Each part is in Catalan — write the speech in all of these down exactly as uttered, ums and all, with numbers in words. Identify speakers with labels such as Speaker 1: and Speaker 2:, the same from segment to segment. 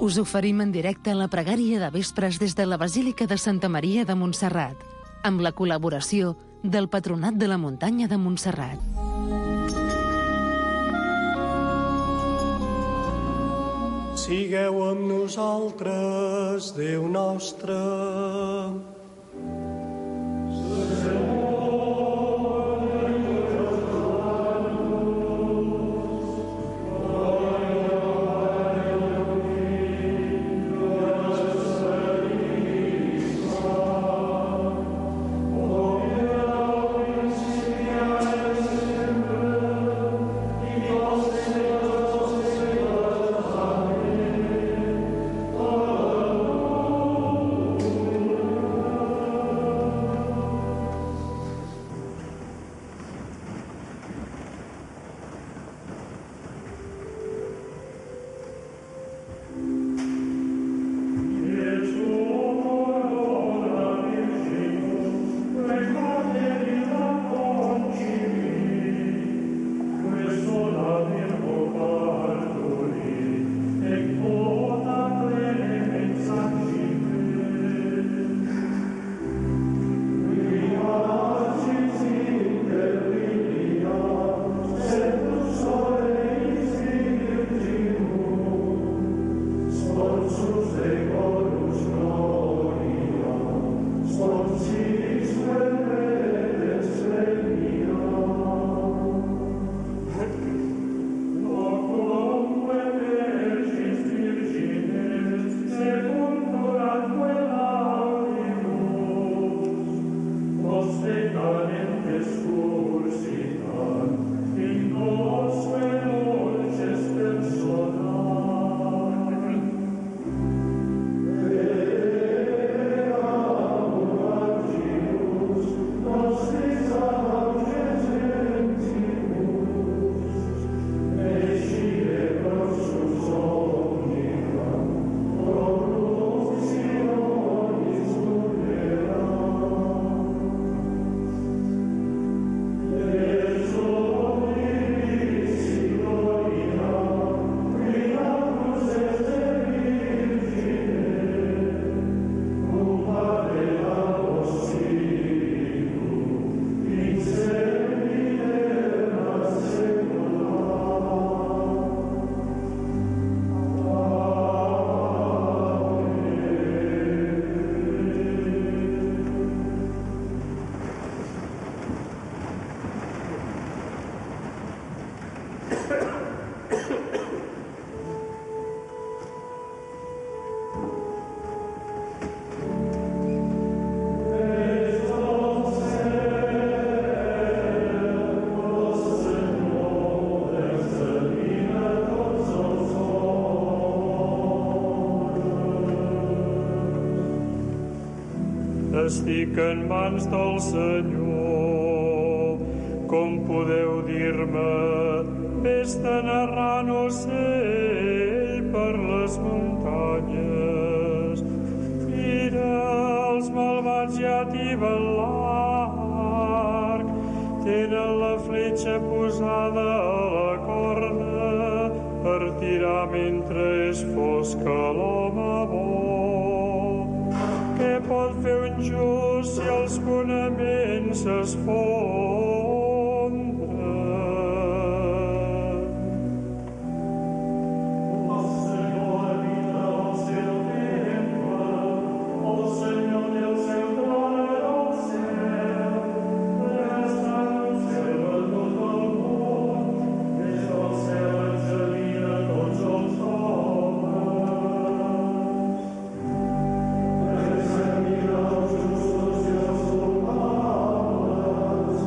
Speaker 1: Us oferim en directe la pregària de vespres des de la Basílica de Santa Maria de Montserrat, amb la col·laboració del Patronat de la Muntanya de Montserrat.
Speaker 2: Sigueu amb nosaltres, Déu nostre.
Speaker 3: Estic en mans del Senyor. Com podeu dir-me, vés-te narrant ocell per les muntanyes. Mira, els malvats ja tiben l'arc, tenen la fletxa posada a la corda per tirar mentre és fosca l'home bo. Què pot fer un just si els fonaments s'esfondren?
Speaker 4: El Senyor habita al seu temple, el Senyor té el seu tron al cel, està observa tot el món, des del cel examina tots els homes. Examina els justos i els culpables,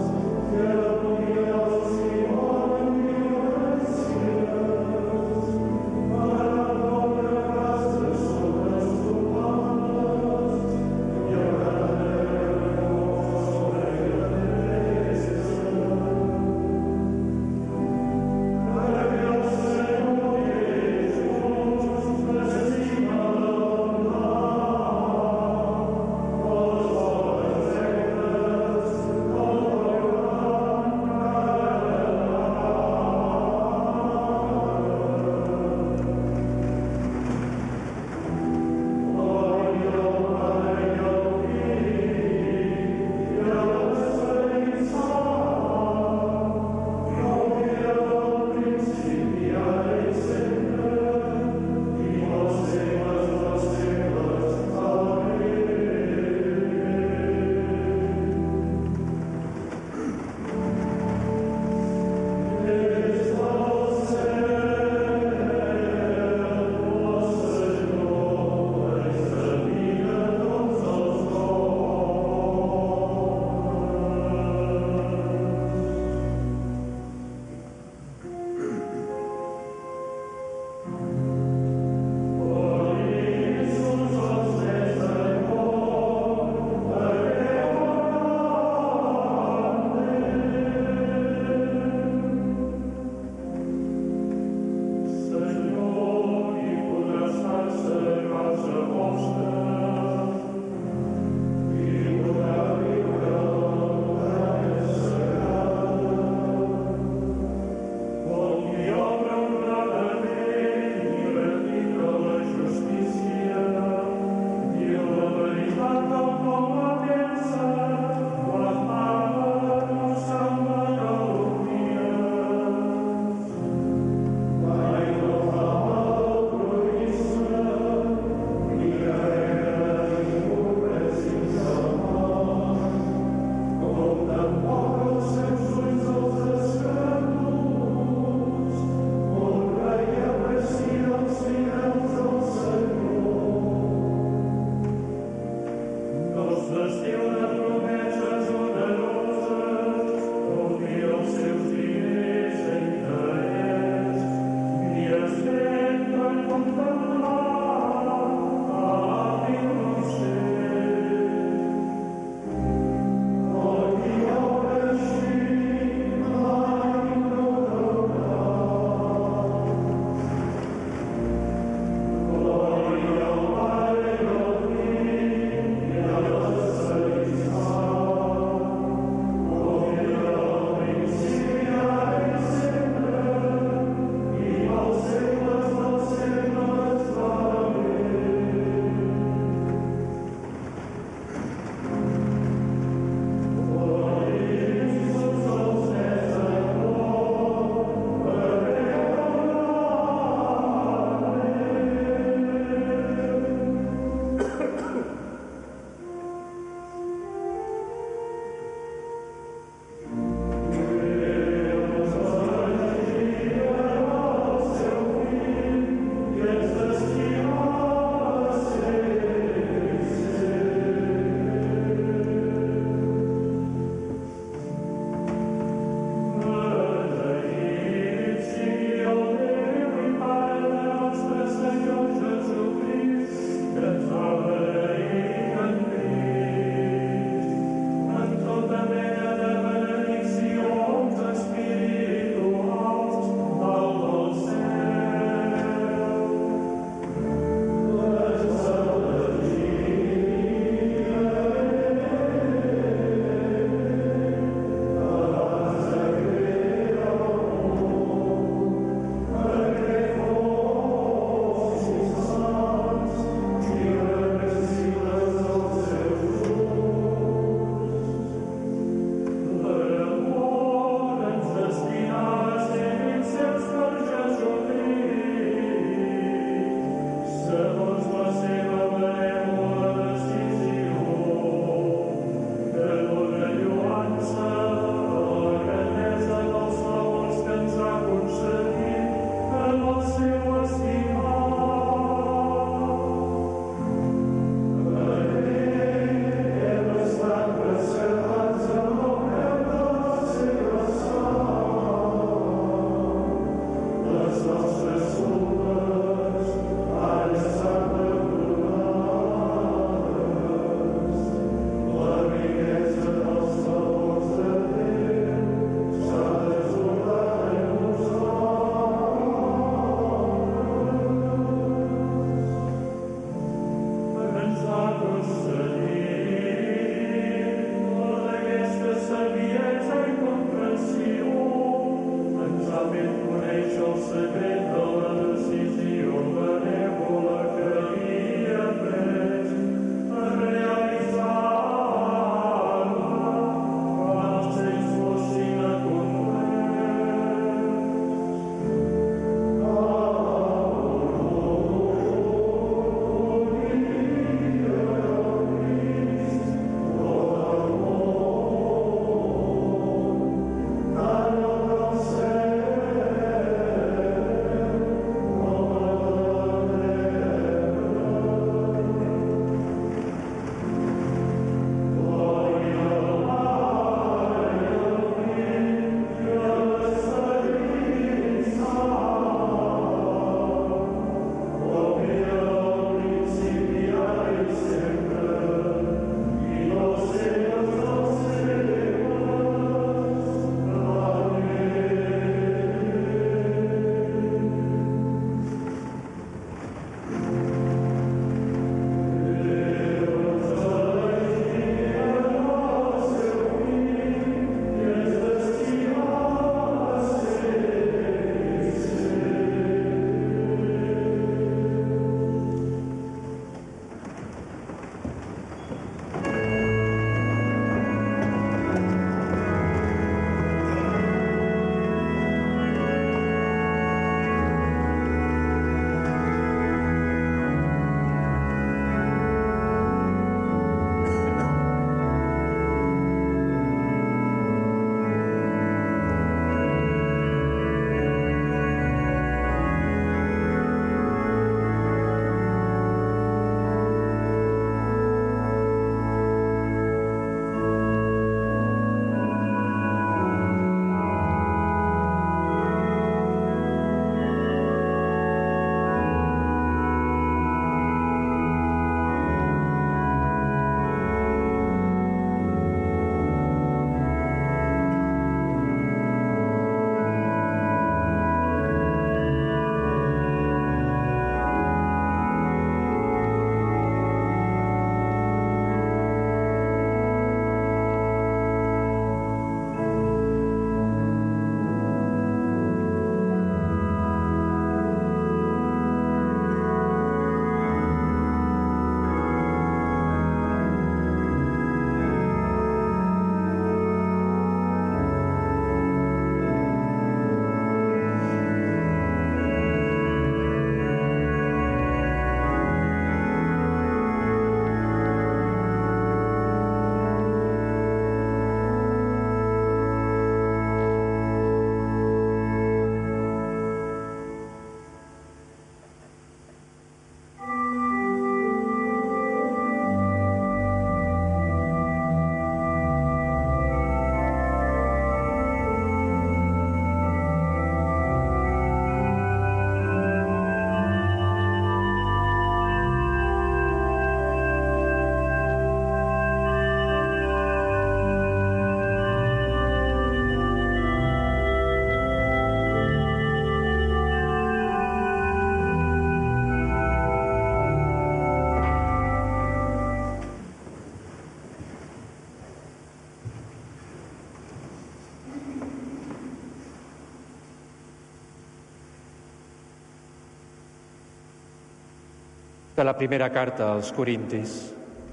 Speaker 5: De la primera carta als Corintis.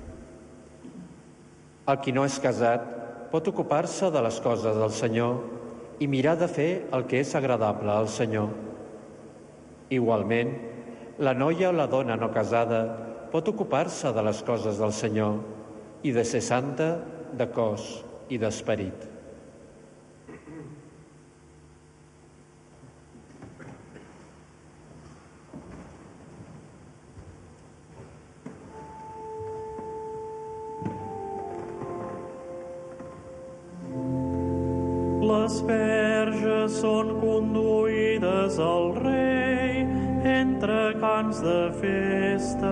Speaker 5: El qui no és casat pot ocupar-se de les coses del Senyor i mirar de fer el que és agradable al Senyor. Igualment, la noia o la dona no casada pot ocupar-se de les coses del Senyor i de ser santa de cos i d'esperit.
Speaker 3: Les verges són conduïdes al rei entre cants de festa.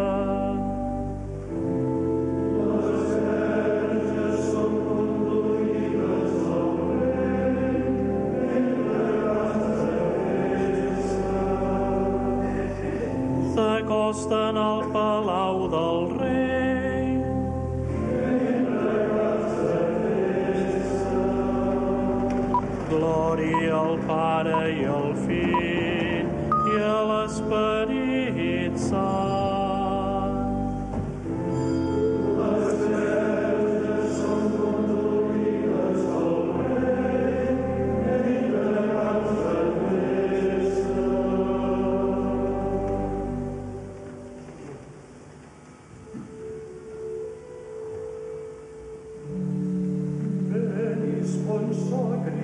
Speaker 3: Les verges són conduïdes al rei entre cants de festa. S'acosten al palau del rei. Glòria al Pare i al Fill i a l'Esperit Sant. Les verges són conduïdes al rei entre cants de festa. Venis consacri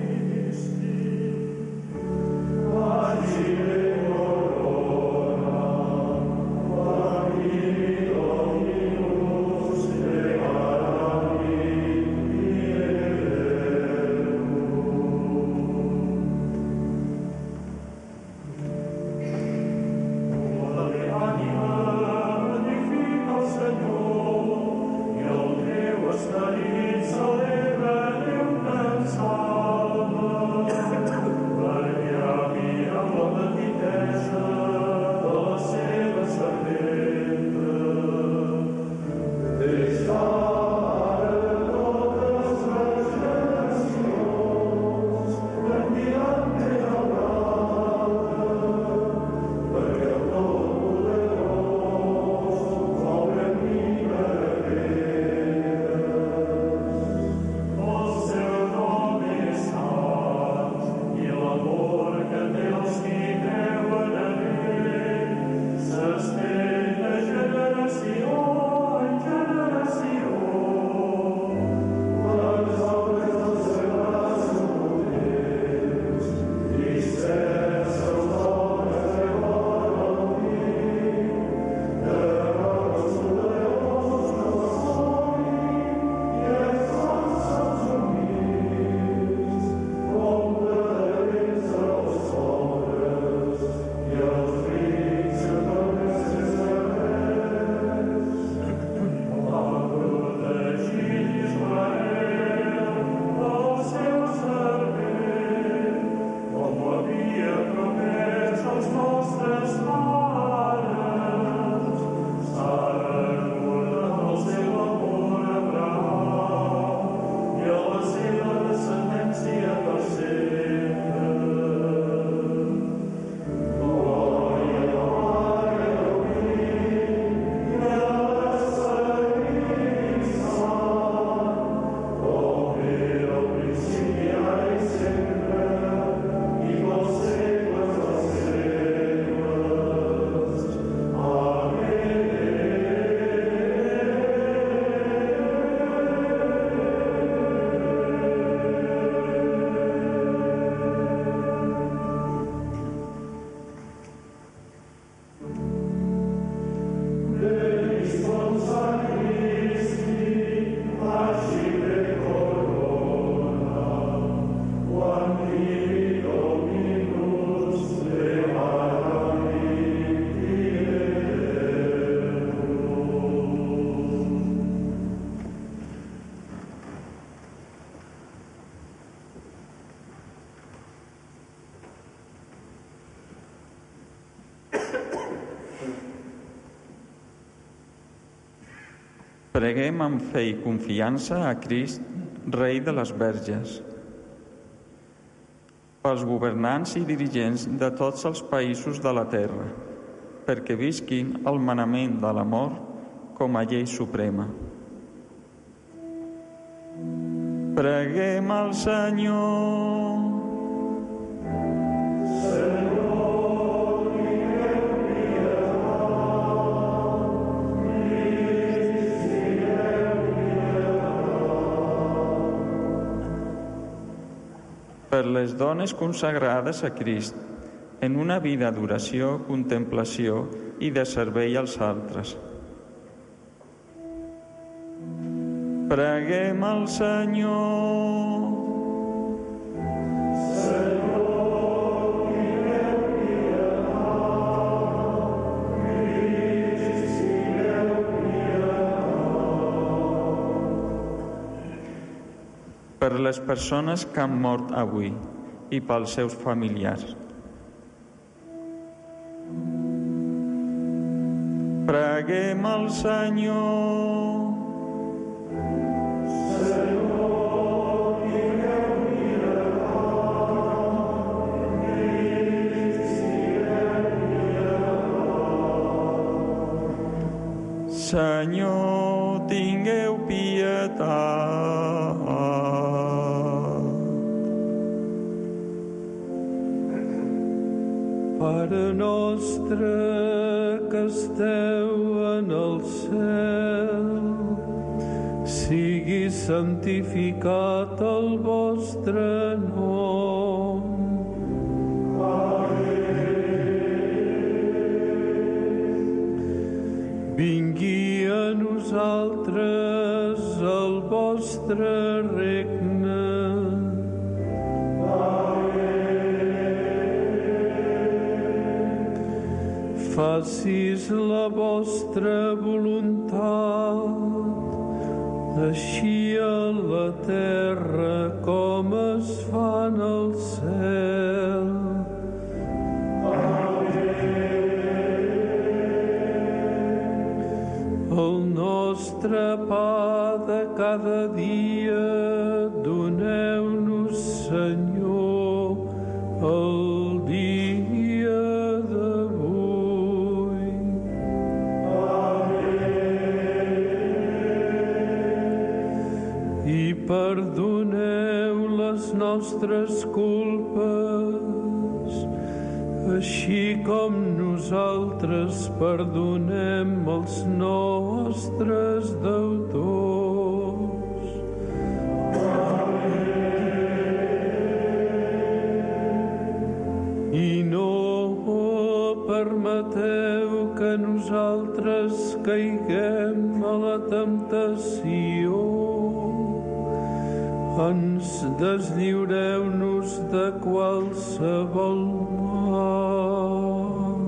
Speaker 6: Preguem amb fe i confiança a Crist, Rei de les Verges. Pels governants i dirigents de tots els països de la terra, perquè visquin el manament de l'amor com a llei suprema. Preguem al Senyor.
Speaker 4: Senyor, digueu pietat, digueu pietat.
Speaker 6: Per les dones consagrades a Crist, en una vida d'oració, contemplació i de servei als altres. Preguem al Senyor.
Speaker 4: Senyor, digueu pietat, digueu pietat.
Speaker 6: Per les persones que han mort avui i pels seus familiars. Preguem al Senyor.
Speaker 4: Senyor, digueu pietat, digueu pietat.
Speaker 6: Senyor, tingueu pietat.
Speaker 2: Pare nostre que esteu en el cel, sigui santificat el vostre nom. Vingui a nosaltres el vostre regne. Facis la vostra voluntat, així a la terra com es fa en el cel. El nostre pa de cada dia doneu-nos, Senyor, el dia d'avui. I perdoneu les nostres culpes, així com nosaltres perdonem els nostres deutors. I no permeteu que nosaltres caiguem a la temptació. Ens deslliureu-nos de qualsevol mal.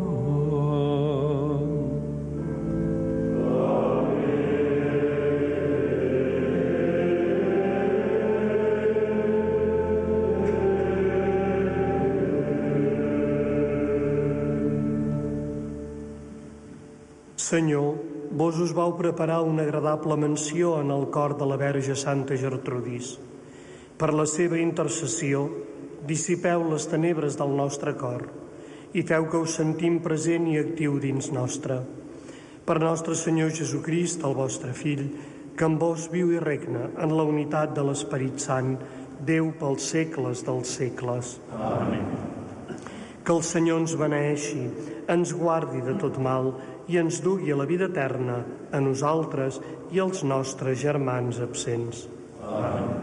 Speaker 2: Senyor, vos us vau preparar una agradable mansió en el cor de la Verge Santa Gertrudis. Per la seva intercessió, dissipeu les tenebres del nostre cor i feu que us sentim present i actiu dins nostre. Per nostre Senyor Jesucrist, el vostre Fill, que amb vos viu i regna en la unitat de l'Esperit Sant, Déu pels segles dels segles.
Speaker 3: Amén.
Speaker 2: Que el Senyor ens beneeixi, ens guardi de tot mal i ens dugui a la vida eterna, a nosaltres i als nostres germans absents.
Speaker 3: Amén.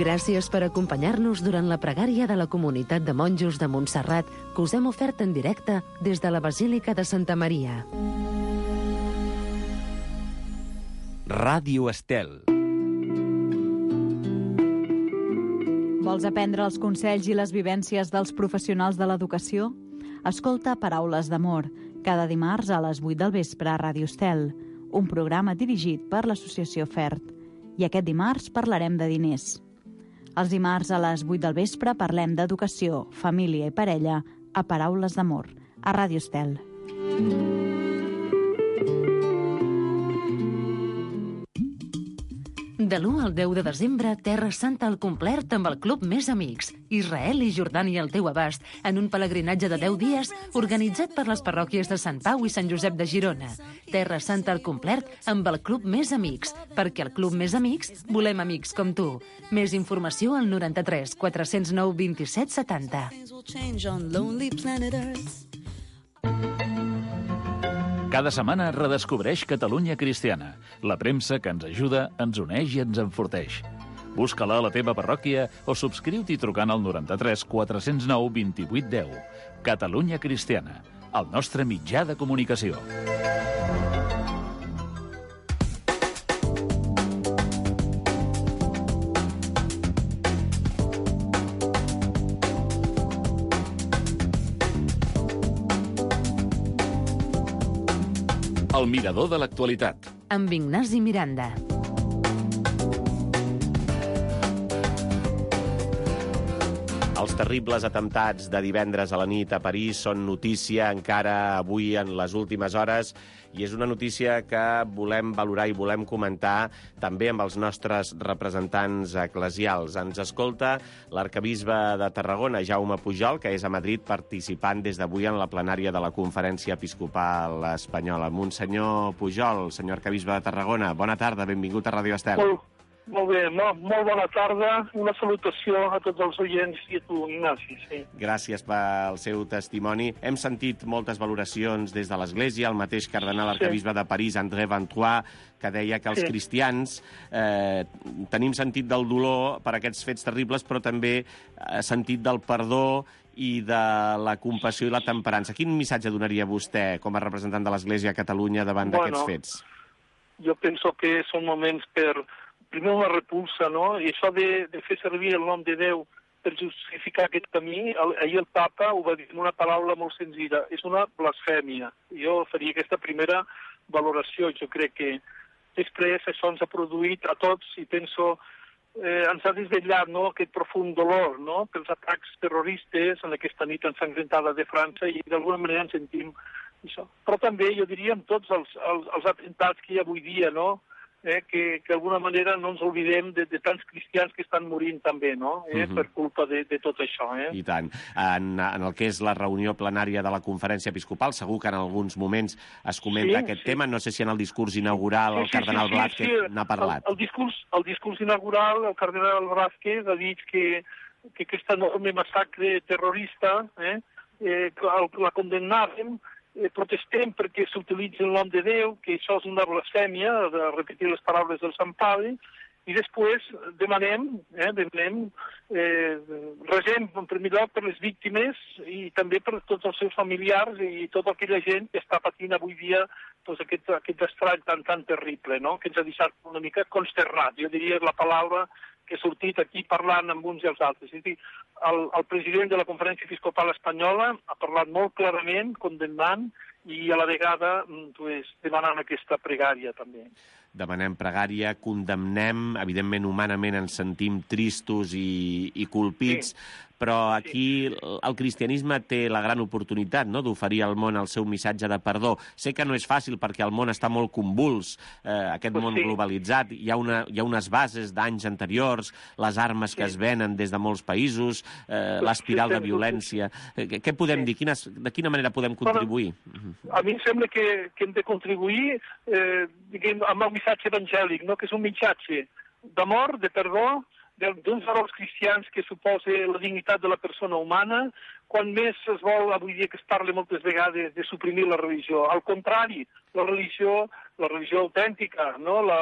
Speaker 1: Gràcies per acompanyar-nos durant la pregària de la Comunitat de Monjos de Montserrat que us hem ofert en directe des de la Basílica de Santa Maria.
Speaker 7: Ràdio Estel.
Speaker 8: Vols aprendre els consells i les vivències dels professionals de l'educació? Escolta Paraules d'Amor, cada dimarts a les vuit del vespre a Ràdio Estel, un programa dirigit per l'Associació FERT. I aquest dimarts parlarem de diners. Els dimarts a les vuit del vespre parlem d'educació, família i parella a Paraules d'Amor, a Ràdio Estel.
Speaker 1: De l'u al deu de desembre, Terra Santa al complet amb el Club Més Amics. Israel i Jordània al teu abast, en un pelegrinatge de deu dies organitzat per les parròquies de Sant Pau i Sant Josep de Girona. Terra Santa al complet amb el Club Més Amics, perquè al Club Més Amics volem amics com tu. Més informació al noranta-tres quatre zero nou vint-i-set setanta.
Speaker 9: Cada setmana redescobreix Catalunya Cristiana, la premsa que ens ajuda, ens uneix i ens enforteix. Busca-la a la teva parròquia o subscriu-t'hi trucant al noranta-tres quatre zero nou vint-i-vuit deu. Catalunya Cristiana, el nostre mitjà de comunicació. El mirador de l'actualitat.
Speaker 1: Amb Ignasi Miranda.
Speaker 10: Els terribles atemptats de divendres a la nit a París són notícia encara avui en les últimes hores i és una notícia que volem valorar i volem comentar també amb els nostres representants eclesials. Ens escolta l'arcabisbe de Tarragona, Jaume Pujol, que és a Madrid participant des d'avui en la plenària de la Conferència Episcopal Espanyola. Monsenyor Pujol, senyor arcabisbe de Tarragona, bona tarda, benvingut a Ràdio Estel.
Speaker 11: Molt, molt bé, molt, molt bona tarda, una salutació a tots els oients i a tu, Ignasi. Sí.
Speaker 10: Gràcies pel seu testimoni. Hem sentit moltes valoracions des de l'Església, el mateix cardenal arcabisbe sí. de París, André Vantois, que deia que els sí. cristians eh, tenim sentit del dolor per aquests fets terribles, però també eh, sentit del perdó i de la compassió i la temperança. Quin missatge donaria vostè com a representant de l'Església a Catalunya davant
Speaker 11: bueno,
Speaker 10: d'aquests fets?
Speaker 11: Jo penso que són moments per... Primer una repulsa, no? I això de, de fer servir el nom de Déu per justificar aquest camí, el, ahir el papa ho va dir en una paraula molt senzilla, és una blasfèmia. Jo faria aquesta primera valoració. Jo crec que després això ens ha produït a tots i penso eh, ens ha desvetllat, no?, aquest profund dolor, no?, pels atacs terroristes en aquesta nit ensangrentada de França i d'alguna manera ens sentim això. Però també jo diria amb tots els, els, els atemptats que hi ha avui dia, no?, Eh, que, que d'alguna manera no ens oblidem de, de tants cristians que estan morint també, no?, eh, uh-huh. per culpa de, de tot això. Eh?
Speaker 10: I tant. En, en el que és la reunió plenària de la Conferència Episcopal, segur que en alguns moments es comenta sí, aquest sí. tema. No sé si en el discurs inaugural sí, el cardenal sí, sí, Blázquez sí, sí. n'ha parlat.
Speaker 11: El, el, discurs, el discurs inaugural, el cardenal Blázquez ha dit que, que aquesta enorme massacre terrorista eh, eh, la condemnàvem, Eh, protestem perquè s'utilitza el nom de Déu, que això és una blasfèmia, de repetir les paraules del Sant Pare, i després demanem, eh, demanem eh, resem en primer lloc per les víctimes i també per tots els seus familiars i tota aquella gent que està patint avui dia doncs, aquest, aquest estrany tan, tan terrible, no?, que ens ha deixat una mica consternat. Jo diria la paraula que ha sortit aquí parlant amb uns i els altres. És a dir, el, el president de la Conferència Episcopal Espanyola ha parlat molt clarament, condemnant i a la vegada pues, demanant aquesta pregària també.
Speaker 10: Demanem pregària, condemnem, evidentment humanament ens sentim tristos i, i colpits, sí. però aquí sí. el cristianisme té la gran oportunitat, no?, d'oferir al món el seu missatge de perdó. Sé que no és fàcil perquè el món està molt convuls, eh, aquest pues món sí. globalitzat, hi ha, una, hi ha unes bases d'anys anteriors, les armes sí. que es venen des de molts països, eh, pues l'espiral sí, de violència. Sí. Eh, què podem sí. dir? Quines, de quina manera podem contribuir?
Speaker 11: Bueno, a mi em sembla que, que hem de contribuir eh, diguem, amb el missatge evangèlic, no?, que és un missatge d'amor, de perdó, d'uns valors cristians que suposa la dignitat de la persona humana, quan més es vol, avui dia que es parla moltes vegades de suprimir la religió. Al contrari, la religió, la religió autèntica, no?, la,